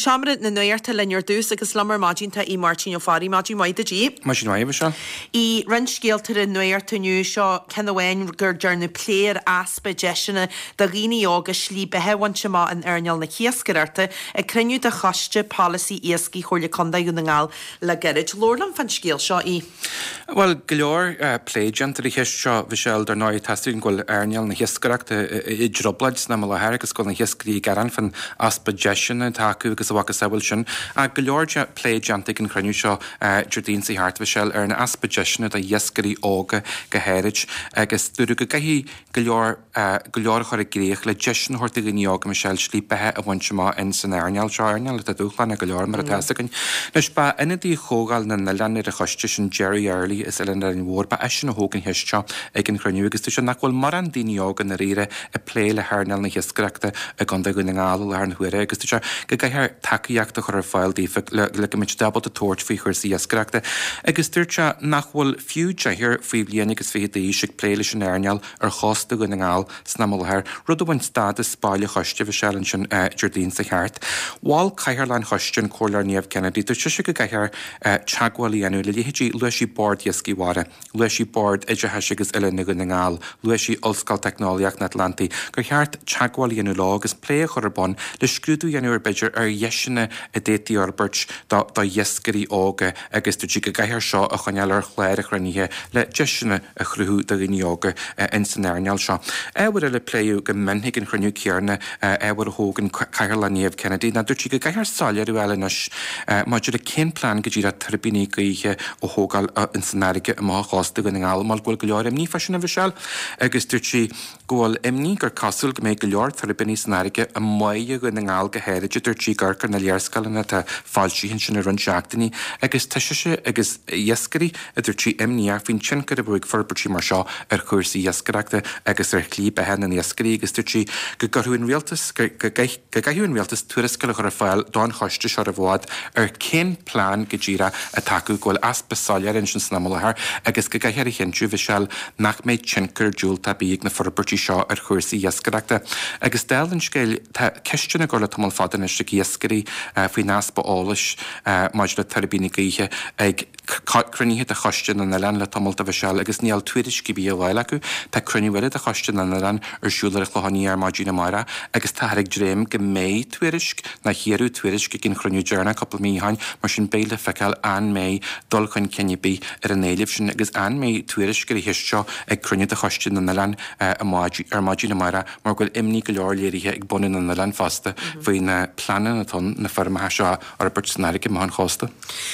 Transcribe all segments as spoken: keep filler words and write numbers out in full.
seaamra na nuirta leor dús agus lamar mágínta í Martin ó farí mágí maidide dí. Mágin maidide se? Í rin scéaltar in nuirtaniu seo cenhhain gur dearna pléir aspa deisina da rií ága slí behehaintse má an airneal na chiascararta a cruniú de chaiste policy iascí choirla condaú na ngáil le gerid. Lorlam fan scéal seo í. Well, go leor pléidiant a heis seo bhisiil dar náid tasún ghfuil airneal na chiascarachta i droblaid na le hair agus ghfuil na chiascarí garan fan aspa deisina taú agus bhacha saoil sin a go leor pléidiantig an cruniú seo Jardín sa hart bhisiil ar na aspa deisina a dhiascarí ága go héirid agus dúrú go gaithí go leor go leor chuir a gréoch le deisina horta go níoga Michelle slípethe a bhaintse má in san airneal seo airneal le a dúchlan a go leor mar a tesagan. Leis ba ina dí chógáil na nalan ar a choiste sin Jerry Early is eile ar an mhór ba eisi na hógan heisteo ag an cruniú agus tú sin nachhfuil mar an daoineoga na riire a plé le hairneal na hiascarachta a ganda go na ngáil le ar an huire agus tú se go gaithir takeíachta chur ar fáil dífa le go mit dabal a tóirt faoi chuir sa hiascarachta agus dúirte nachhfuil fiúde hir faoi bliana agus fé daí sig plé leis an airneal ar chosta go na ngáil snamolthir rud bhain stad is spáile choiste bh sealan sin Jardín sa cheart. Bháil caithearláin choistin cólar níomh Kennedy tú si go gaithir teagháilí anú le léhétí luisí board iascíhara, luisí board idir heise agus eile na go na ngáil, luisí olscail technoliaach na Atlantaí, gur cheart teagháilí anú lá agus plé churbon le scrúdú anú ar beidir ar dhéisina a détaí arbert dá dhiascarí ága agus tú go gaithir seo a chuineal ar chléir a chraníthe le deisina a chruthú do gníoga in san airneal seo. Éhar le pléú go minnig an chruniú cearna éhar a hógan caithearla níomh Kennedy na dúirtí go gaithir sáile ar eilenas maidir a cén plán go dtíra turbíní gaithe ó hógáil in san airige a má chásta go na ngáil mal ghfuil go leor imní fashion a bhisiil agus dúirtí ghfuil imní gur casúil go méid go leor turbíní san airige a maide go na ngáil go héidir dúirtí garcar na léarscalana tá fáiltí hin sin a run seachtaí agus tuise agus iascarí a dúirtí imníar fin sin go bhig forbertí mar seo ar chuirsaí iascarachta agus ar clí behan an iascarí agus dúirtí go gurthún rialtas go gaithún rialtas tuariscail chu ar fáil dáin choiste seo a bhád ar cén plán go ddíra a taú ghfuil aspasáile in sin snamolthir agus go gaithir chéintú bhisiil nach méid tincur dúilta bíag na forbertí seo ar chuirsaí iascarachta agus délan scéil ceistena go le tamil fadan is iascarí faoi naspa álais máid le turbíní gaithe ag cruníthe a choiste na lean le tamilta bhisiil agus níall tuairis go bí a bhhaile acu tá crunihile a choiste na lean ar siúlar a chluhaní ar máidína mara agus táthraigh dréim go méid tuairisc na chéirú tuairis go gin cruniú dearna coppla míhain mar sin béle feiceil an méid dul chun cennebí ar an éileh sin agus an méid tuairis gur hiisteo ag cruniú a choiste na lean ar máidína mara mar ghfuil imní go leor léirithe ag bunin na lean fasta faoi na planan atá na formathe seo ar bertnaige má an chosta.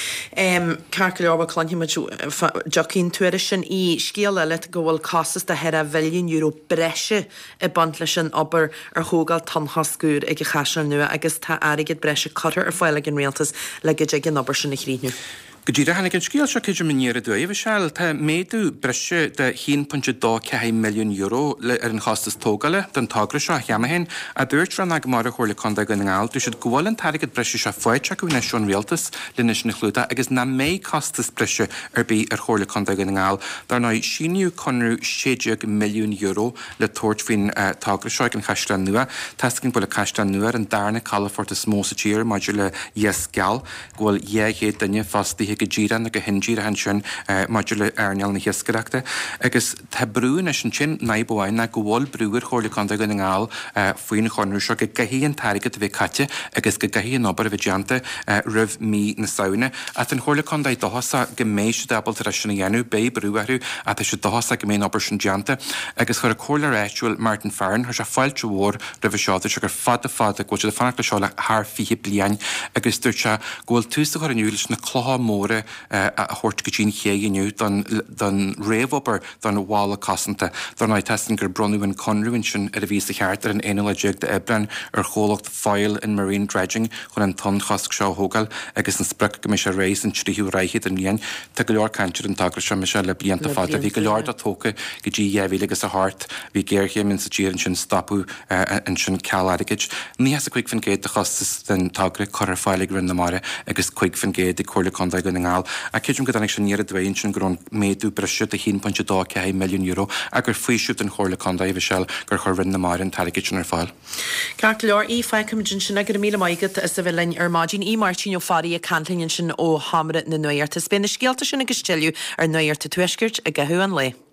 Car leorba clanhí Joaquín tuairis sin í scéal eile go bhfuil casas de head a bhilliún euro breise i bant lei sin obair ar thógáil tanthascúr ag chaisna nua agus tá airigid breise cutter ar fáile an réaltas le go ag an obair sin na chríniu. Go dtíra hanig an scéal seo céidir miníar a dú bh seil tá méadú breise de one point two milliún euro le ar an chastas tógaile den tágra seo cheamahéin a dúirt ran ag mar a chóirla conda go ngáil tú siad gháil an tarigad breise seo foiite go bhna seún rialtas linis na chlúta agus na méid castas breise ar bí ar chóirla conda go ngáil dar ná síniu conrú séideag milliún euro le tóirt fin tágra seo an chaislan nua tascin bula chaislan nua an darna calafort a smósa tíir maidir le yes gal ghfuil dhéhéad daine fastí go ddíran a go hindíra han sin maidir le airneal na hiascarachta agus tá brún is sin sin naibháin na go bhfuil brúir chóirla conda go na ngáil faoin chunú seo go gaithíon tarigad bheith caite agus go gaithíon obair a bheith deanta rih mí na saona a an chóirla conda dohasa go mééis dabal tar sinna dhéanú bé brúarú a tá se dohasa go mé obair sin deanta agus chur a chóirla réitiúil Martin Farren chu se fáilte mhór ra bh seáta se gur fada fada go le fanach le seo le th fihe bliain agus dúirte ghfuil tústa chu aniuúil na chlá mór a hort go tín chéaginiu don réhhobar don bhála casanta don na testin gur bronúin conrúin sin ar a ví a cheart ar an éileéag de ebren ar cholacht fáil in marine dredging chun an ton chasc seo hógal agus an spre go me se rééis an tríú reichiid an líon te go leor cantir an tagra se me se le blianta fada hí go leor a tóca go dtí éhí agus a hart hí géirché min sa tíir sin stapú an sin cealaigid. Ní has a cuiig fan géad a chastas den tagra chor fáilig rinn na mare agus cuiig fan géad i chóirla conda go in ngáil a céidirm go danig sin níad dhéon sin grún méadú breisiú a one point two milliún euro a gur faoisiút an chóirla conda i bhsel gur chur rinn na mar an taligit ar fáil. Car leor í feicim sin gur míle maigad is a bhfuin ar mágin í martin ó farí a canlinn sin ó hamra na nuirta. Spéna scialta sin agus stiú ar nuirta tuisgirt a gathú an lei.